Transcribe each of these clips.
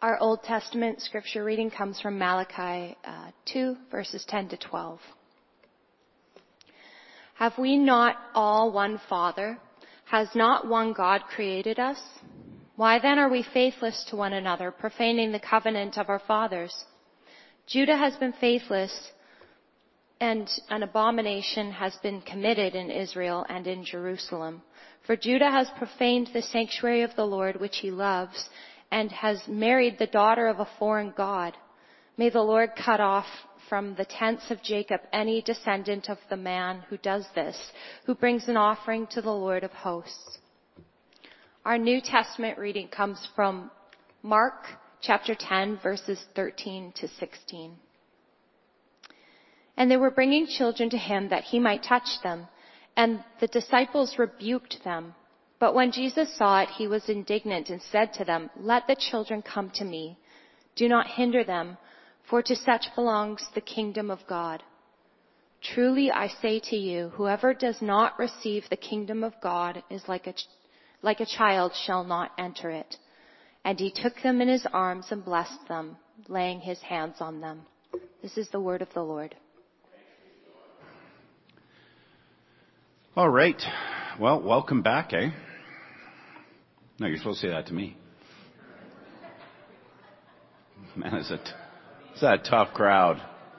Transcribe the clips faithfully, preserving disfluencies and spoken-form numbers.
Our Old Testament scripture reading comes from Malachi uh, two, verses ten to twelve. Have we not all one Father? Has not one God created us? Why then are we faithless to one another, profaning the covenant of our fathers? Judah has been faithless, and an abomination has been committed in Israel and in Jerusalem. For Judah has profaned the sanctuary of the Lord, which he loves, and has married the daughter of a foreign god. May the Lord cut off from the tents of Jacob any descendant of the man who does this, who brings an offering to the Lord of hosts. Our New Testament reading comes from Mark chapter ten, verses thirteen to sixteen. And they were bringing children to him that he might touch them, and the disciples rebuked them. But when Jesus saw it, he was indignant and said to them, "Let the children come to me. Do not hinder them, for to such belongs the kingdom of God. Truly I say to you, whoever does not receive the kingdom of God is like a, like a child shall not enter it." And he took them in his arms and blessed them, laying his hands on them. This is the word of the Lord. All right. Well, welcome back, eh? No, you're supposed to say that to me. Man, it's a, it's a tough crowd.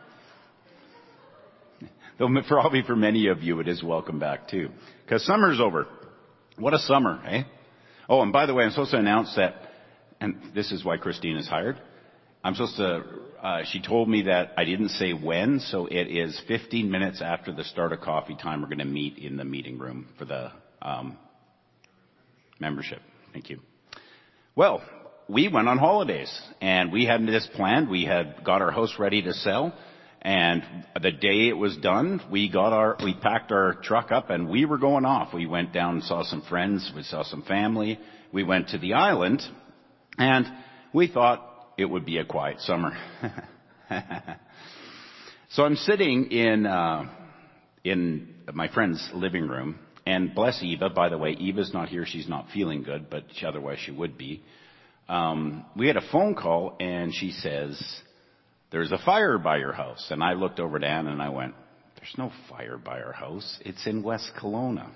Though probably for many of you, it is welcome back too. Because summer's over. What a summer, eh? Oh, and by the way, I'm supposed to announce that, and this is why Christine is hired. I'm supposed to, uh, she told me that I didn't say when, so it is fifteen minutes after the start of coffee time. We're going to meet in the meeting room for the um, membership. Thank you. Well, we went on holidays, and we had this planned. We had got our house ready to sell, and the day it was done, we got our, we packed our truck up, and we were going off. We went down and saw some friends. We saw some family. We went to the island, and we thought it would be a quiet summer. So I'm sitting in uh, in my friend's living room, and bless Eva, by the way, Eva's not here. She's not feeling good, but she, otherwise she would be. Um, we had a phone call, and she says, "There's a fire by your house." And I looked over to Anne, and I went, "There's no fire by our house. It's in West Kelowna."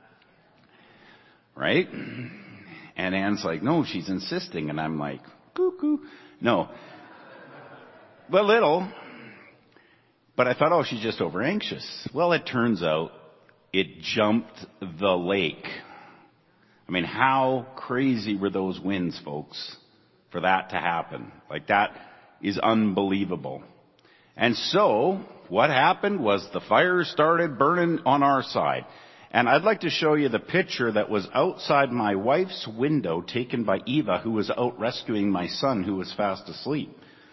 Right? And Anne's like, "No, she's insisting." And I'm like, cuckoo. No. But little. But I thought, oh, she's just over anxious. Well, it turns out it jumped the lake. I mean, how crazy were those winds, folks, for that to happen? Like, that is unbelievable. And so what happened was the fire started burning on our side. And I'd like to show you the picture that was outside my wife's window taken by Eva, who was out rescuing my son who was fast asleep.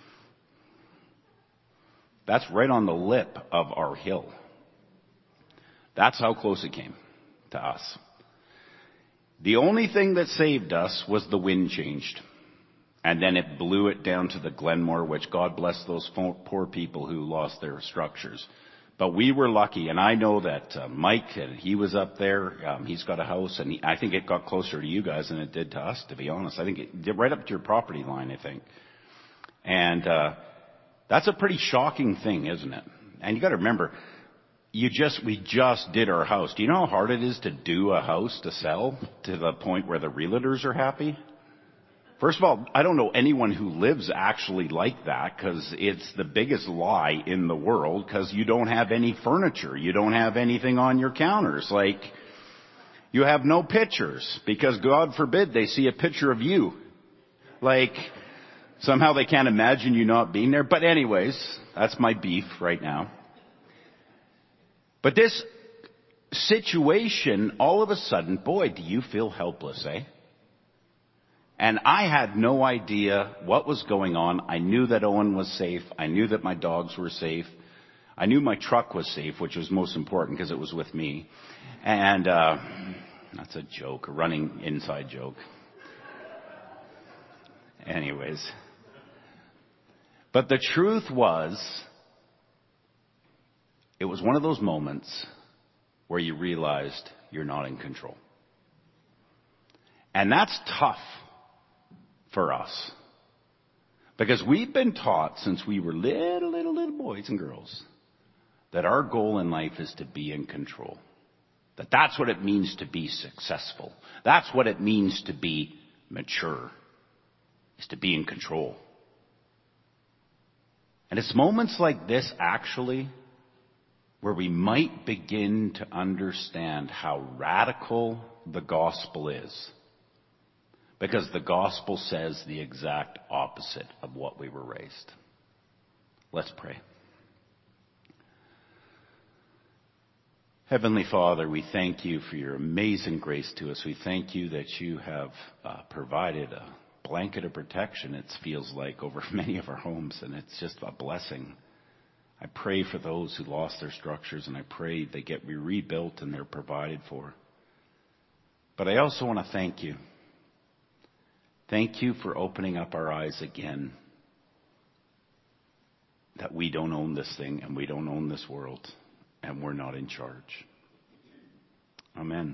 That's right on the lip of our hill. That's how close it came to us. The only thing that saved us was the wind changed. And then it blew it down to the Glenmore, which God bless those poor people who lost their structures. But we were lucky, and I know that uh, Mike, he was up there. Um, he's got a house, and he, I think it got closer to you guys than it did to us, to be honest. I think it did right up to your property line, I think. And uh, that's a pretty shocking thing, isn't it? And you got to remember, you just we just did our house. Do you know how hard it is to do a house to sell to the point where the realtors are happy? First of all, I don't know anyone who lives actually like that, because it's the biggest lie in the world, because you don't have any furniture. You don't have anything on your counters. Like, you have no pictures, because God forbid they see a picture of you. Like, somehow they can't imagine you not being there. But anyways, that's my beef right now. But this situation, all of a sudden, boy, do you feel helpless, eh? And I had no idea what was going on. I knew that Owen was safe. I knew that my dogs were safe. I knew my truck was safe, which was most important because it was with me. And uh that's a joke, a running inside joke. Anyways. But the truth was, it was one of those moments where you realized you're not in control. And that's tough for us. Because we've been taught since we were little, little, little boys and girls that our goal in life is to be in control. That that's what it means to be successful. That's what it means to be mature, is to be in control. And it's moments like this, actually, where we might begin to understand how radical the gospel is. Because the gospel says the exact opposite of what we were raised. Let's pray. Heavenly Father, we thank you for your amazing grace to us. We thank you that you have uh, provided a blanket of protection, it feels like, over many of our homes, and it's just a blessing. I pray for those who lost their structures, and I pray they get rebuilt and they're provided for. But I also want to thank you. Thank you for opening up our eyes again, that we don't own this thing and we don't own this world and we're not in charge. Amen.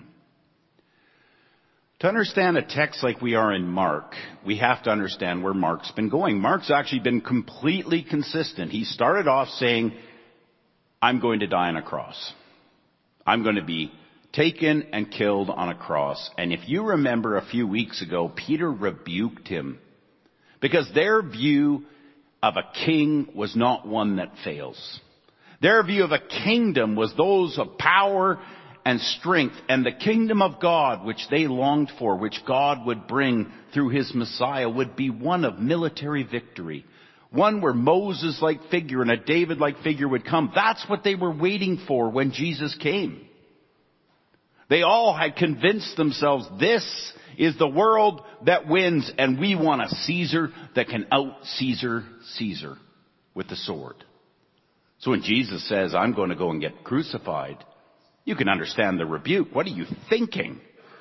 To understand a text like we are in Mark, we have to understand where Mark's been going. Mark's actually been completely consistent. He started off saying, I'm going to die on a cross. I'm going to be taken and killed on a cross. And if you remember a few weeks ago, Peter rebuked him because their view of a king was not one that fails. Their view of a kingdom was those of power and strength, and the kingdom of God, which they longed for, which God would bring through his Messiah, would be one of military victory. One where Moses-like figure and a David-like figure would come. That's what they were waiting for when Jesus came. They all had convinced themselves this is the world that wins, and we want a Caesar that can out-Caesar Caesar with the sword. So when Jesus says, I'm going to go and get crucified, you can understand the rebuke. What are you thinking?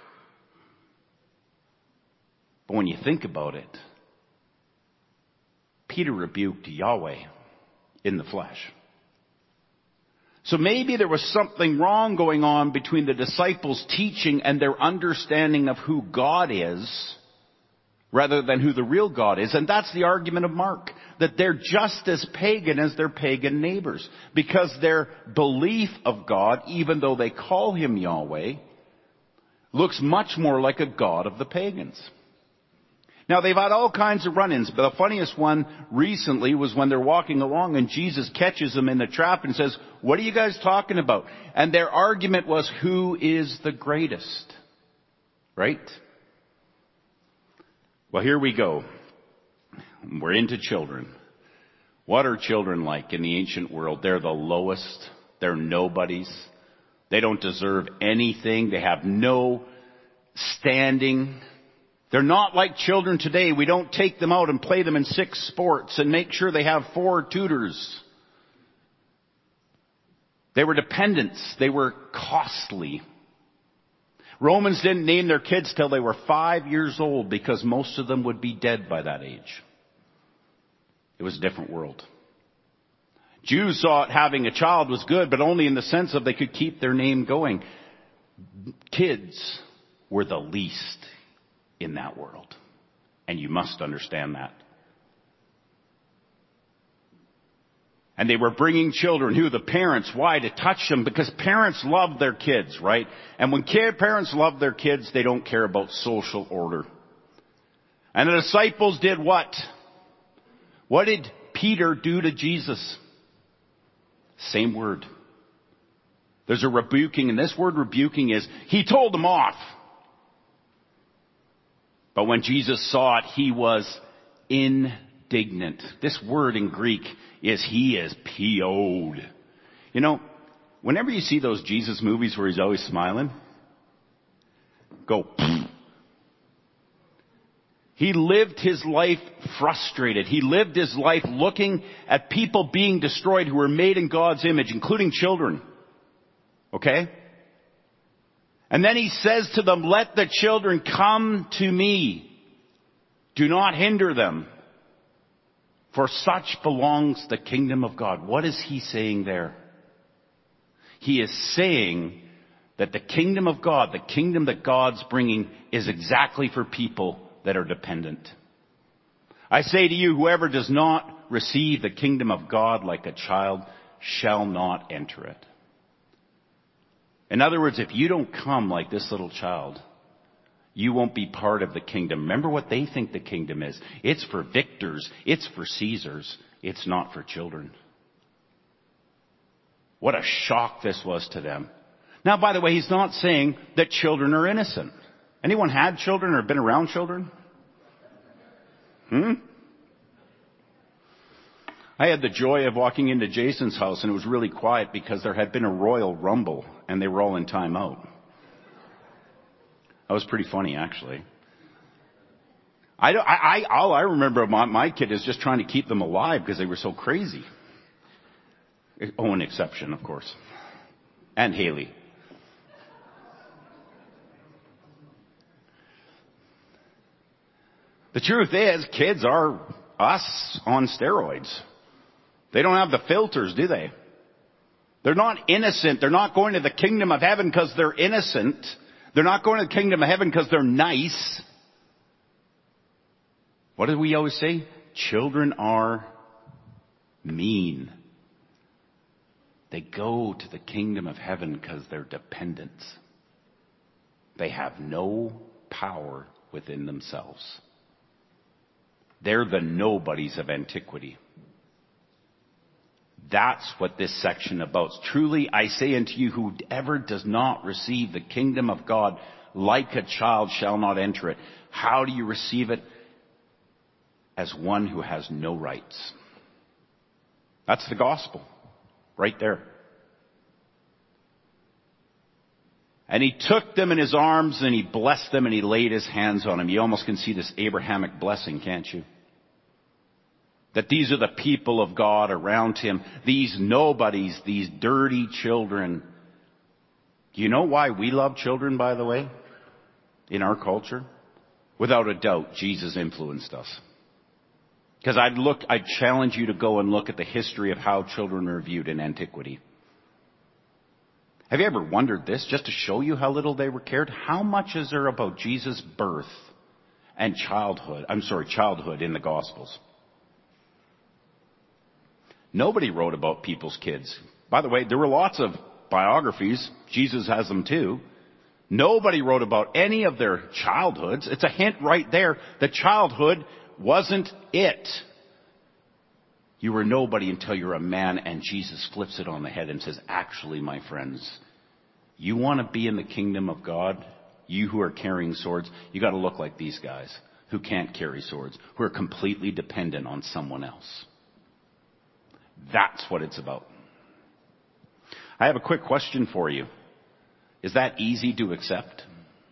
But when you think about it, Peter rebuked Yahweh in the flesh. So maybe there was something wrong going on between the disciples' teaching and their understanding of who God is, rather than who the real God is. And that's the argument of Mark, that they're just as pagan as their pagan neighbors, because their belief of God, even though they call him Yahweh, looks much more like a god of the pagans. Now, they've had all kinds of run-ins, but the funniest one recently was when they're walking along and Jesus catches them in the trap and says, what are you guys talking about? And their argument was, who is the greatest? Right? Well, here we go. We're into children. What are children like in the ancient world? They're the lowest. They're nobodies. They don't deserve anything. They have no standing. They're not like children today. We don't take them out and play them in six sports and make sure they have four tutors. They were dependents. They were costly. Romans didn't name their kids till they were five years old because most of them would be dead by that age. It was a different world. Jews thought having a child was good, but only in the sense of they could keep their name going. Kids were the least in that world. And you must understand that. And they were bringing children, who the parents, why? To touch them, because parents love their kids, right? And when kid, parents love their kids, they don't care about social order. And the disciples did what? What did Peter do to Jesus? Same word. There's a rebuking, and this word rebuking is, he told them off. But when Jesus saw it, he was indignant. This word in Greek is he is P O'd. You know, whenever you see those Jesus movies where he's always smiling, go, pfft. He lived his life frustrated. He lived his life looking at people being destroyed who were made in God's image, including children. Okay? And then he says to them, let the children come to me. Do not hinder them. For such belongs the kingdom of God. What is he saying there? He is saying that the kingdom of God, the kingdom that God's bringing, is exactly for people that are dependent. I say to you, whoever does not receive the kingdom of God like a child shall not enter it. In other words, if you don't come like this little child, you won't be part of the kingdom. Remember what they think the kingdom is. It's for victors. It's for Caesars. It's not for children. What a shock this was to them. Now, by the way, he's not saying that children are innocent. Anyone had children or been around children? Hmm? I had the joy of walking into Jason's house, and it was really quiet because there had been a royal rumble, and they were all in time out. That was pretty funny, actually. I, I, I, all I remember of my, my kid is just trying to keep them alive because they were so crazy. Oh, an exception, of course. And Haley. The truth is, kids are us on steroids. They don't have the filters, do they? They're not innocent. They're not going to the kingdom of heaven because they're innocent. They're not going to the kingdom of heaven because they're nice. What do we always say? Children are mean. They go to the kingdom of heaven because they're dependents. They have no power within themselves. They're the nobodies of antiquity. That's what this section about. Truly, I say unto you, whoever does not receive the kingdom of God like a child shall not enter it. How do you receive it? As one who has no rights. That's the gospel. Right there. And he took them in his arms and he blessed them and he laid his hands on them. You almost can see this Abrahamic blessing, can't you? That these are the people of God around him. These nobodies, these dirty children. Do you know why we love children, by the way? In our culture? Without a doubt, Jesus influenced us. Because I'd look, I'd challenge you to go and look at the history of how children are viewed in antiquity. Have you ever wondered this, just to show you how little they were cared? How much is there about Jesus' birth and childhood, I'm sorry, childhood in the Gospels? Nobody wrote about people's kids. By the way, there were lots of biographies. Jesus has them too. Nobody wrote about any of their childhoods. It's a hint right there that childhood wasn't it. You were nobody until you're a man, and Jesus flips it on the head and says, actually, my friends, you want to be in the kingdom of God? You who are carrying swords, you got to look like these guys who can't carry swords, who are completely dependent on someone else. That's what it's about. I have a quick question for you. Is that easy to accept?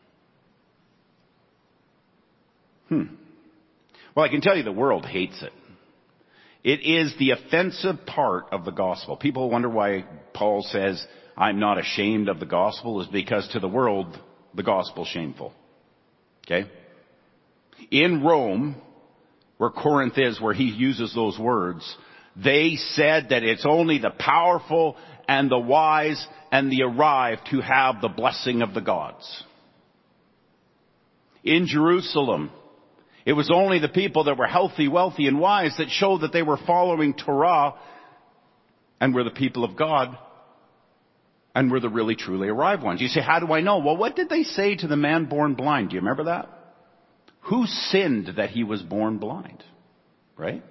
Hmm. Well, I can tell you the world hates it. It is the offensive part of the gospel. People wonder why Paul says, I'm not ashamed of the gospel, is because to the world, the gospel is shameful. Okay? In Rome, where Corinth is, where he uses those words, they said that it's only the powerful and the wise and the arrived who have the blessing of the gods. In Jerusalem, it was only the people that were healthy, wealthy, and wise that showed that they were following Torah and were the people of God and were the really truly arrived ones. You say, how do I know? Well, what did they say to the man born blind? Do you remember that? Who sinned that he was born blind? Right?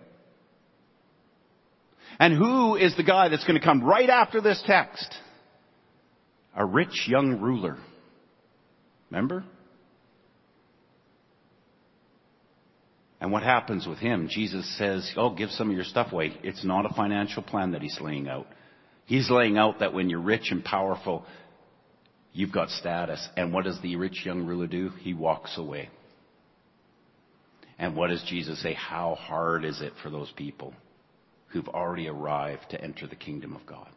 And who is the guy that's going to come right after this text? A rich young ruler. Remember? And what happens with him? Jesus says, oh, give some of your stuff away. It's not a financial plan that he's laying out. He's laying out that when you're rich and powerful, you've got status. And what does the rich young ruler do? He walks away. And what does Jesus say? How hard is it for those people who've already arrived to enter the kingdom of God?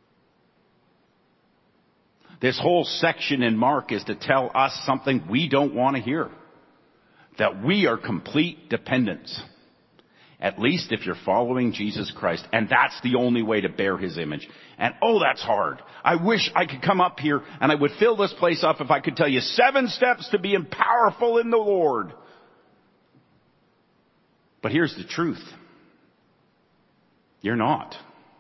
This whole section in Mark is to tell us something we don't want to hear. That we are complete dependents. At least if you're following Jesus Christ. And that's the only way to bear his image. And oh, that's hard. I wish I could come up here and I would fill this place up if I could tell you seven steps to being powerful in the Lord. But here's the truth. You're not.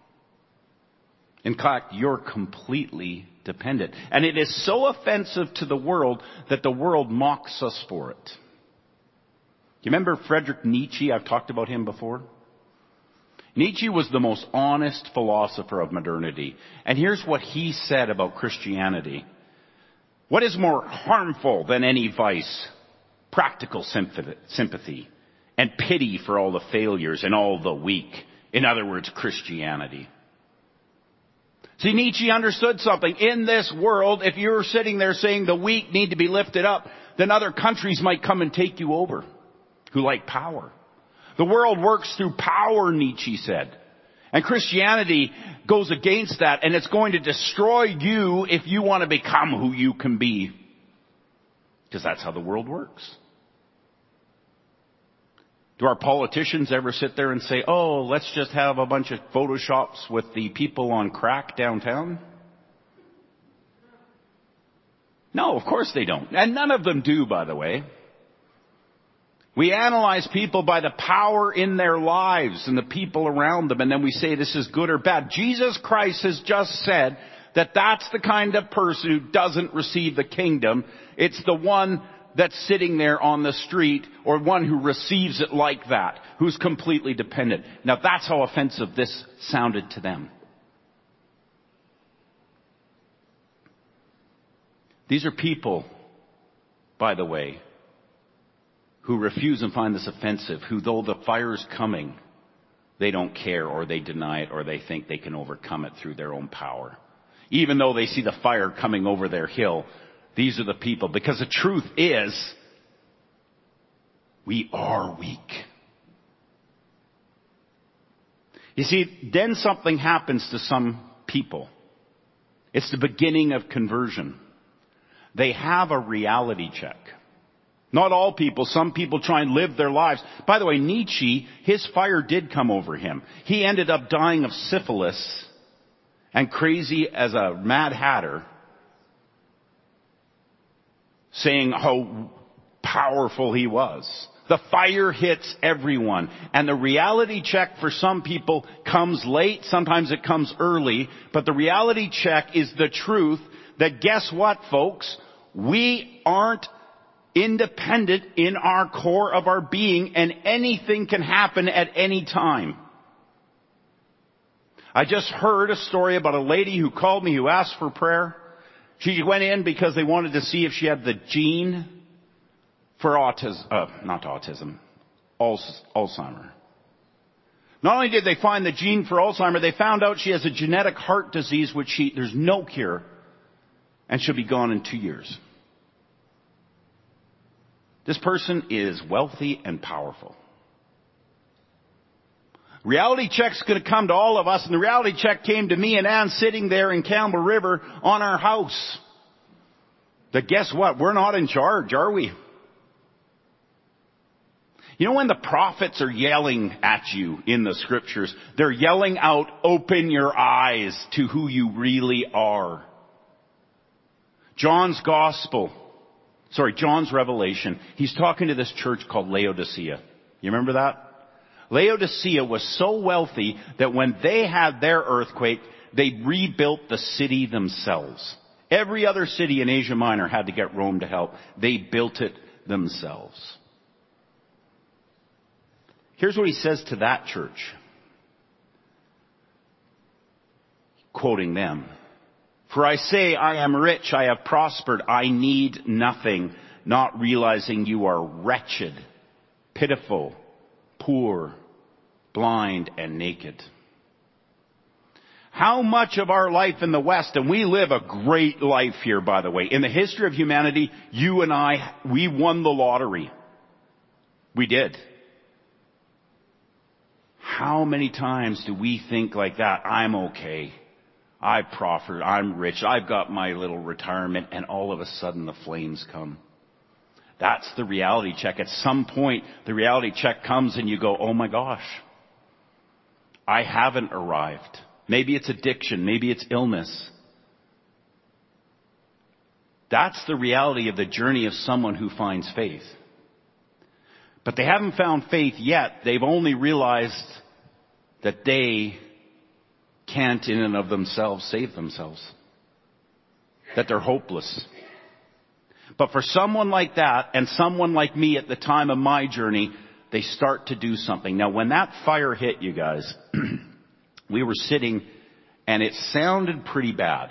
In fact, you're completely dependent. And it is so offensive to the world that the world mocks us for it. You remember Friedrich Nietzsche? I've talked about him before. Nietzsche was the most honest philosopher of modernity. And here's what he said about Christianity. What is more harmful than any vice? Practical sympathy and pity for all the failures and all the weak. In other words, Christianity. See, Nietzsche understood something. In this world, if you're sitting there saying the weak need to be lifted up, then other countries might come and take you over who like power. The world works through power, Nietzsche said. And Christianity goes against that, and it's going to destroy you if you want to become who you can be. Because that's how the world works. Do our politicians ever sit there and say, oh, let's just have a bunch of photoshops with the people on crack downtown? No, of course they don't. And none of them do, by the way. We analyze people by the power in their lives and the people around them, and then we say this is good or bad. Jesus Christ has just said that that's the kind of person who doesn't receive the kingdom. It's the one that's sitting there on the street, or one who receives it like that, who's completely dependent. Now that's how offensive this sounded to them. These are people, by the way, who refuse and find this offensive, who though the fire's coming, they don't care, or they deny it, or they think they can overcome it through their own power. Even though they see the fire coming over their hill, these are the people. Because the truth is, we are weak. You see, then something happens to some people. It's the beginning of conversion. They have a reality check. Not all people. Some people try and live their lives. By the way, Nietzsche, his fire did come over him. He ended up dying of syphilis and crazy as a Mad Hatter, saying how powerful he was. The fire hits everyone. And the reality check for some people comes late. Sometimes it comes early. But the reality check is the truth that guess what, folks? We aren't independent in our core of our being, and anything can happen at any time. I just heard a story about a lady who called me who asked for prayer. She went in because they wanted to see if she had the gene for autism, uh, not autism, Alzheimer. Not only did they find the gene for Alzheimer, they found out she has a genetic heart disease which she, there's no cure, and she'll be gone in two years. This person is wealthy and powerful. Reality check's going to come to all of us, and the reality check came to me and Ann sitting there in Campbell River on our house. That guess what? We're not in charge, are we? You know when the prophets are yelling at you in the scriptures, they're yelling out, open your eyes to who you really are. John's gospel, sorry, John's revelation, he's talking to this church called Laodicea. You remember that? Laodicea was so wealthy that when they had their earthquake, they rebuilt the city themselves. Every other city in Asia Minor had to get Rome to help. They built it themselves. Here's what he says to that church. Quoting them. For I say, I am rich, I have prospered, I need nothing, not realizing you are wretched, pitiful, poor, blind, and naked. How much of our life in the West, and we live a great life here, by the way. In the history of humanity, you and I, we won the lottery. We did. How many times do we think like that? I'm okay. I've prospered. I'm rich. I've got my little retirement, and all of a sudden the flames come. That's the reality check. At some point, the reality check comes and you go, oh my gosh, I haven't arrived. Maybe it's addiction. Maybe it's illness. That's the reality of the journey of someone who finds faith. But they haven't found faith yet. They've only realized that they can't in and of themselves save themselves. That they're hopeless. But for someone like that and someone like me at the time of my journey, they start to do something. Now when that fire hit, you guys, we were sitting and it sounded pretty bad.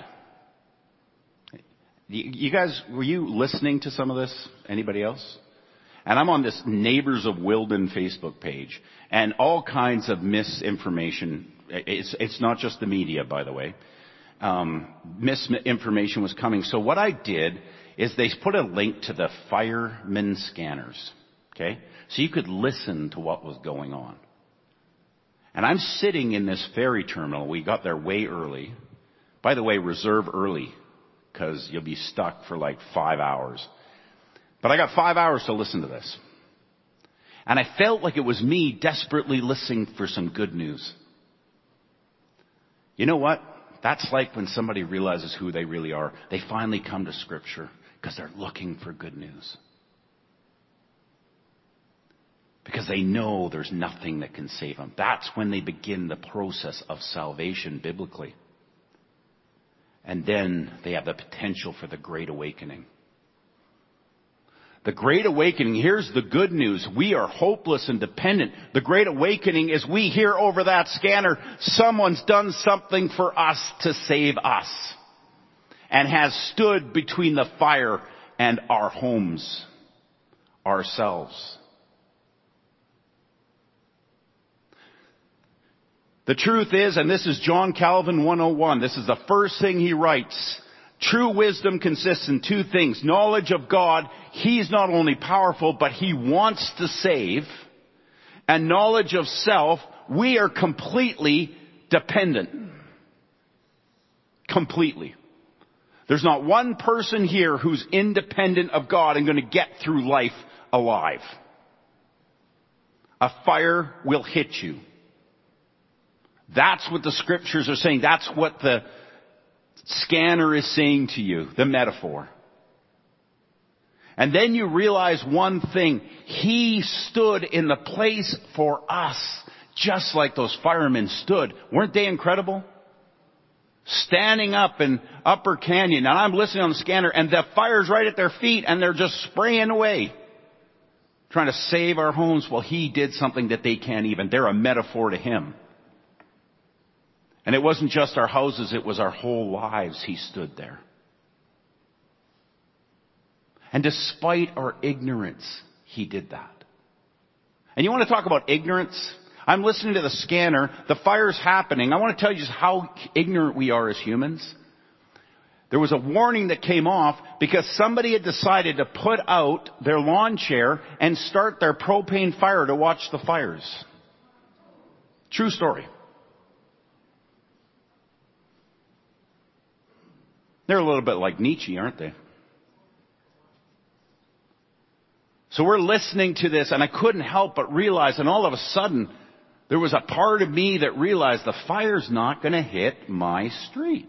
You guys, were you listening to some of this? Anybody else? And I'm on this Neighbors of Wilden Facebook page, and all kinds of misinformation. It's, it's not just the media, by the way. Um, misinformation was coming. So what I did is they put a link to the fireman scanners. Okay? So you could listen to what was going on. And I'm sitting in this ferry terminal. We got there way early. By the way, reserve early, because you'll be stuck for like five hours. But I got five hours to listen to this. And I felt like it was me desperately listening for some good news. You know what? That's like when somebody realizes who they really are. They finally come to Scripture because they're looking for good news. Because they know there's nothing that can save them. That's when they begin the process of salvation biblically. And then they have the potential for the Great Awakening. The Great Awakening, here's the good news. We are hopeless and dependent. The Great Awakening is we hear over that scanner, someone's done something for us to save us. And has stood between the fire and our homes, ourselves. The truth is, and this is John Calvin one oh one, this is the first thing he writes. True wisdom consists in two things. Knowledge of God, He's not only powerful, but He wants to save. And knowledge of self, we are completely dependent. Completely. There's not one person here who's independent of God and going to get through life alive. A fire will hit you. That's what the Scriptures are saying. That's what the scanner is saying to you, the metaphor. And then you realize one thing. He stood in the place for us, just like those firemen stood. Weren't they incredible? Standing up in Upper Canyon, and I'm listening on the scanner, and the fire's right at their feet, and they're just spraying away, trying to save our homes. Well, He did something that they can't even. They're a metaphor to Him. And it wasn't just our houses, it was our whole lives. He stood there. And despite our ignorance, He did that. And you want to talk about ignorance? I'm listening to the scanner. The fire's happening. I want to tell you just how ignorant we are as humans. There was a warning that came off because somebody had decided to put out their lawn chair and start their propane fire to watch the fires. True story. They're a little bit like Nietzsche, aren't they? So we're listening to this, and I couldn't help but realize, and all of a sudden, there was a part of me that realized the fire's not going to hit my street.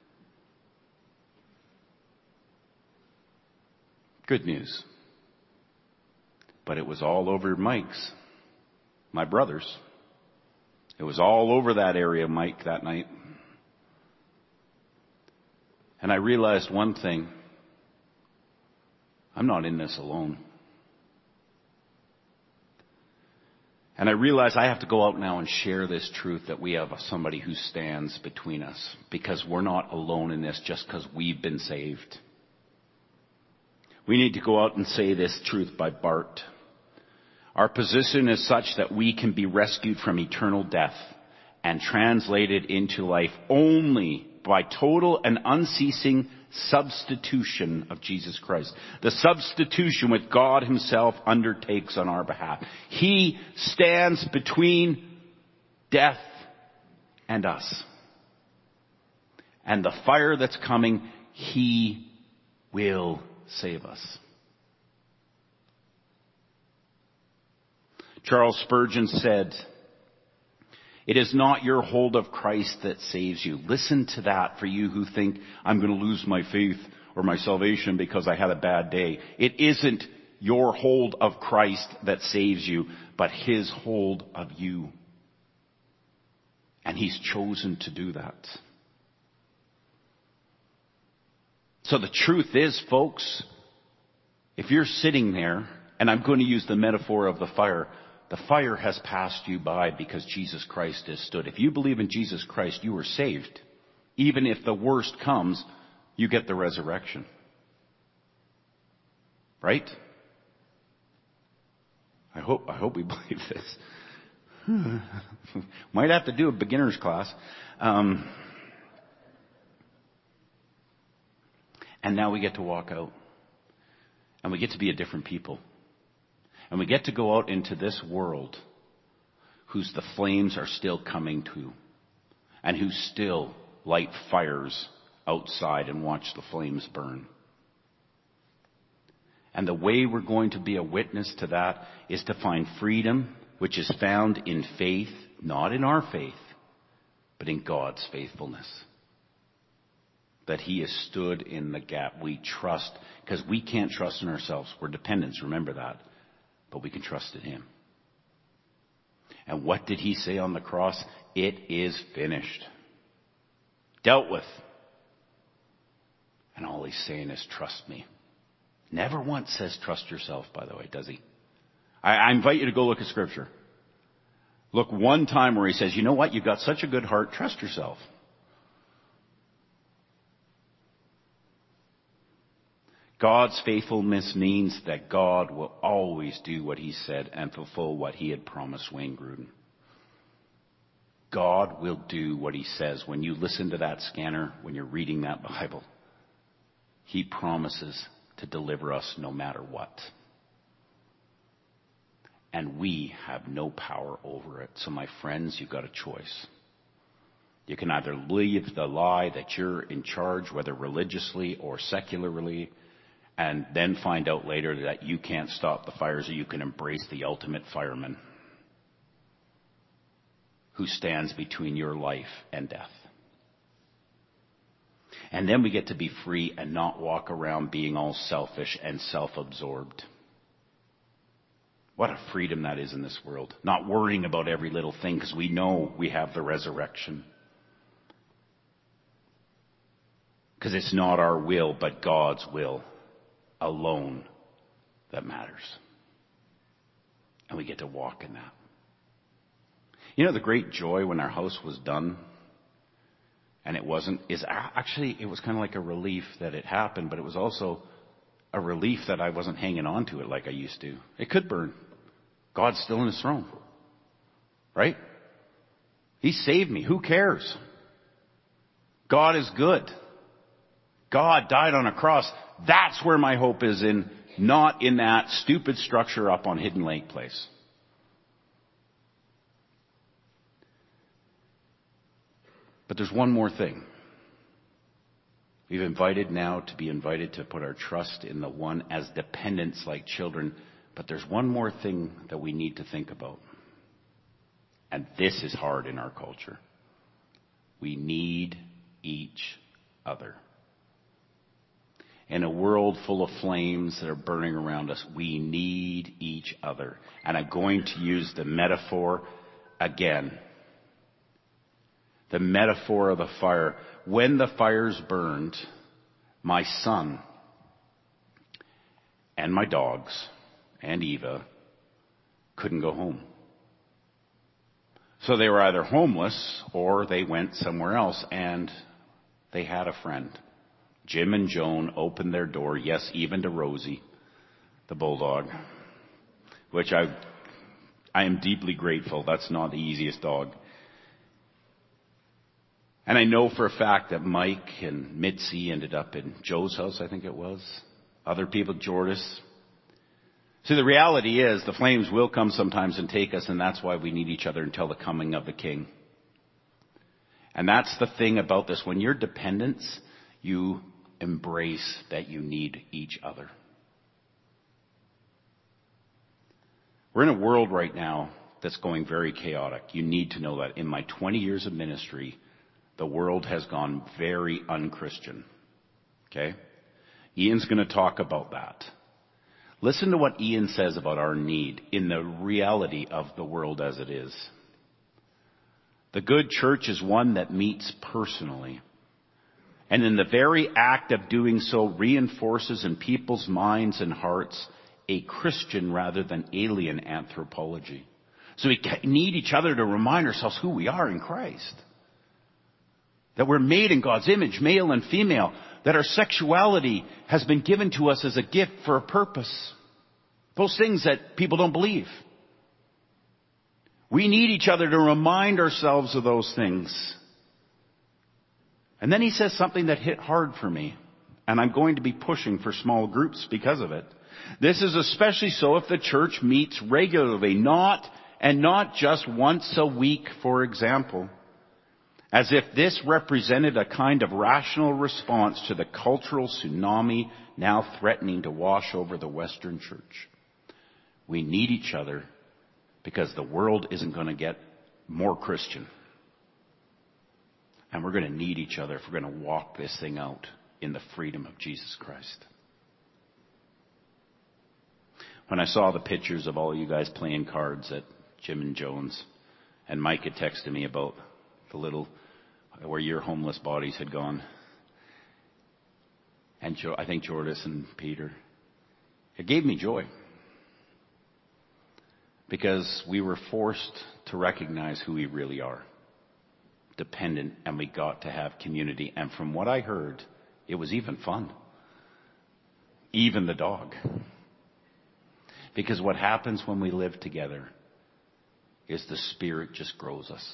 Good news. But it was all over Mike's, my brother's. It was all over that area, Mike, that night. And I realized one thing. I'm not in this alone. And I realized I have to go out now and share this truth that we have somebody who stands between us. Because we're not alone in this just because we've been saved. We need to go out and say this truth by Bart. Our position is such that we can be rescued from eternal death and translated into life only by total and unceasing substitution of Jesus Christ. The substitution which God Himself undertakes on our behalf. He stands between death and us. And the fire that's coming, He will save us. Charles Spurgeon said, "It is not your hold of Christ that saves you." Listen to that for you who think, I'm going to lose my faith or my salvation because I had a bad day. It isn't your hold of Christ that saves you, but his hold of you. And he's chosen to do that. So the truth is, folks, if you're sitting there, and I'm going to use the metaphor of the fire, the fire has passed you by because Jesus Christ has stood. If you believe in Jesus Christ, you are saved. Even if the worst comes, you get the resurrection. Right? I hope, I hope we believe this. Might have to do a beginner's class. Um, and now we get to walk out. And we get to be a different people. And we get to go out into this world whose the flames are still coming to. And who still light fires outside and watch the flames burn. And the way we're going to be a witness to that is to find freedom, which is found in faith, not in our faith, but in God's faithfulness. That he has stood in the gap. We trust, because we can't trust in ourselves. We're dependents, remember that. But we can trust in him. And what did he say on the cross? It is finished. Dealt with. And all he's saying is trust me. Never once says trust yourself, by the way, does he? I, I invite you to go look at Scripture. Look one time where he says, you know what? You've got such a good heart. Trust yourself. God's faithfulness means that God will always do what he said and fulfill what he had promised Wayne Gruden. God will do what he says. When you listen to that scanner, when you're reading that Bible, he promises to deliver us no matter what. And we have no power over it. So my friends, you've got a choice. You can either believe the lie that you're in charge, whether religiously or secularly, and then find out later that you can't stop the fires, or you can embrace the ultimate fireman who stands between your life and death. And then we get to be free and not walk around being all selfish and self-absorbed. What a freedom that is in this world. Not worrying about every little thing because we know we have the resurrection. Because it's not our will, but God's will alone that matters. And we get to walk in that. You know the great joy when our house was done and it wasn't, is actually, it was kind of like a relief that it happened, but it was also a relief that I wasn't hanging on to it like I used to. It could burn. God's still in his throne. Right? He saved me. Who cares? God is good. God died on a cross. That's where my hope is in, not in that stupid structure up on Hidden Lake Place. But there's one more thing. We've invited now to be invited to put our trust in the one as dependents like children. But there's one more thing that we need to think about. And this is hard in our culture. We need each other. In a world full of flames that are burning around us, we need each other. And I'm going to use the metaphor again. The metaphor of the fire. When the fires burned, my son and my dogs and Eva couldn't go home. So they were either homeless or they went somewhere else, and they had a friend. Jim and Joan opened their door, yes, even to Rosie, the bulldog, which I, I am deeply grateful. That's not the easiest dog. And I know for a fact that Mike and Mitzi ended up in Joe's house, I think it was. Other people, Jordis. See, the reality is the flames will come sometimes and take us, and that's why we need each other until the coming of the King. And that's the thing about this. When you're dependents, you embrace that you need each other. We're in a world right now that's going very chaotic. You need to know that. In my twenty years of ministry, the world has gone very unchristian. Okay? Ian's going to talk about that. Listen to what Ian says about our need in the reality of the world as it is. The good church is one that meets personally, and in the very act of doing so reinforces in people's minds and hearts a Christian rather than alien anthropology. So we need each other to remind ourselves who we are in Christ. That we're made in God's image, male and female. That our sexuality has been given to us as a gift for a purpose. Those things that people don't believe. We need each other to remind ourselves of those things. And then he says something that hit hard for me. And I'm going to be pushing for small groups because of it. This is especially so if the church meets regularly, not and not just once a week, for example. As if this represented a kind of rational response to the cultural tsunami now threatening to wash over the Western church. We need each other because the world isn't going to get more Christian. And we're going to need each other if we're going to walk this thing out in the freedom of Jesus Christ. When I saw the pictures of all you guys playing cards at Jim and Jones, and Mike had texted me about the little, where your homeless bodies had gone. And jo- I think Jordis and Peter. It gave me joy. Because we were forced to recognize who we really are. Dependent, and we got to have community. And from what I heard, it was even fun. Even the dog. Because what happens when we live together is the Spirit just grows us.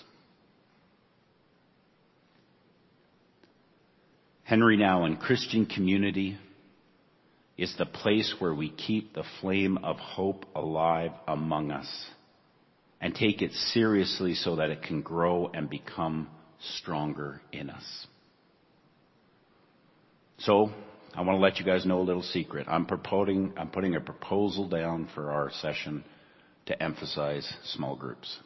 Henry Nouwen, Christian community is the place where we keep the flame of hope alive among us and take it seriously so that it can grow and become stronger in us. So, I want to let you guys know a little secret. I'm proposing, I'm putting a proposal down for our session to emphasize small groups.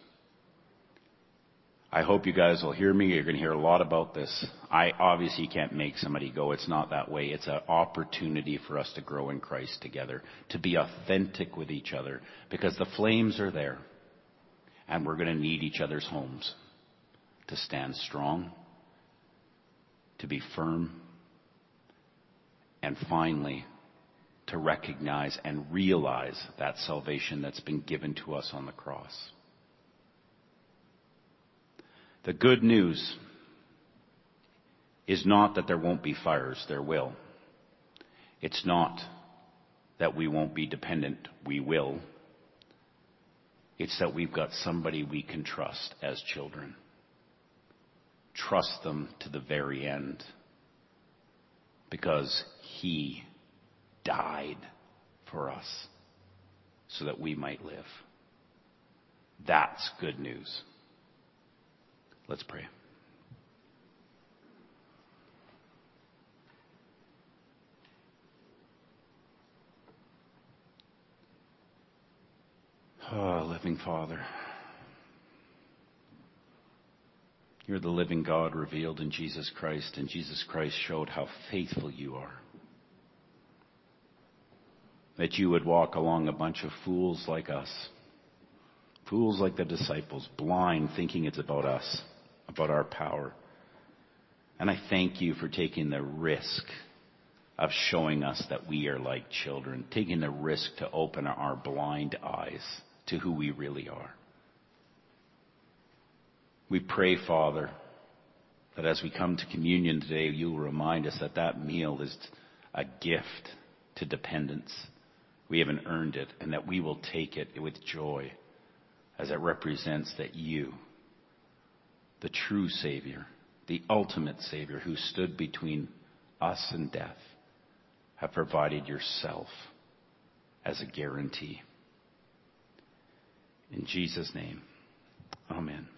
I hope you guys will hear me. You're going to hear a lot about this. I obviously can't make somebody go. It's not that way. It's an opportunity for us to grow in Christ together, to be authentic with each other, because the flames are there. And we're going to need each other's homes to stand strong, to be firm, and finally, to recognize and realize that salvation that's been given to us on the cross. The good news is not that there won't be fires. There will. It's not that we won't be dependent. We will. It's that we've got somebody we can trust as children. Trust them to the very end. Because He died for us so that we might live. That's good news. Let's pray. Oh, living Father, you're the living God revealed in Jesus Christ, and Jesus Christ showed how faithful you are. That you would walk along a bunch of fools like us, fools like the disciples, blind, thinking it's about us, about our power. And I thank you for taking the risk of showing us that we are like children, taking the risk to open our blind eyes to who we really are. We pray, Father, that as we come to communion today, you'll remind us that that meal is a gift to dependence. We haven't earned it, and that we will take it with joy as it represents that you, the true Savior, the ultimate Savior who stood between us and death, have provided yourself as a guarantee. In Jesus' name, amen.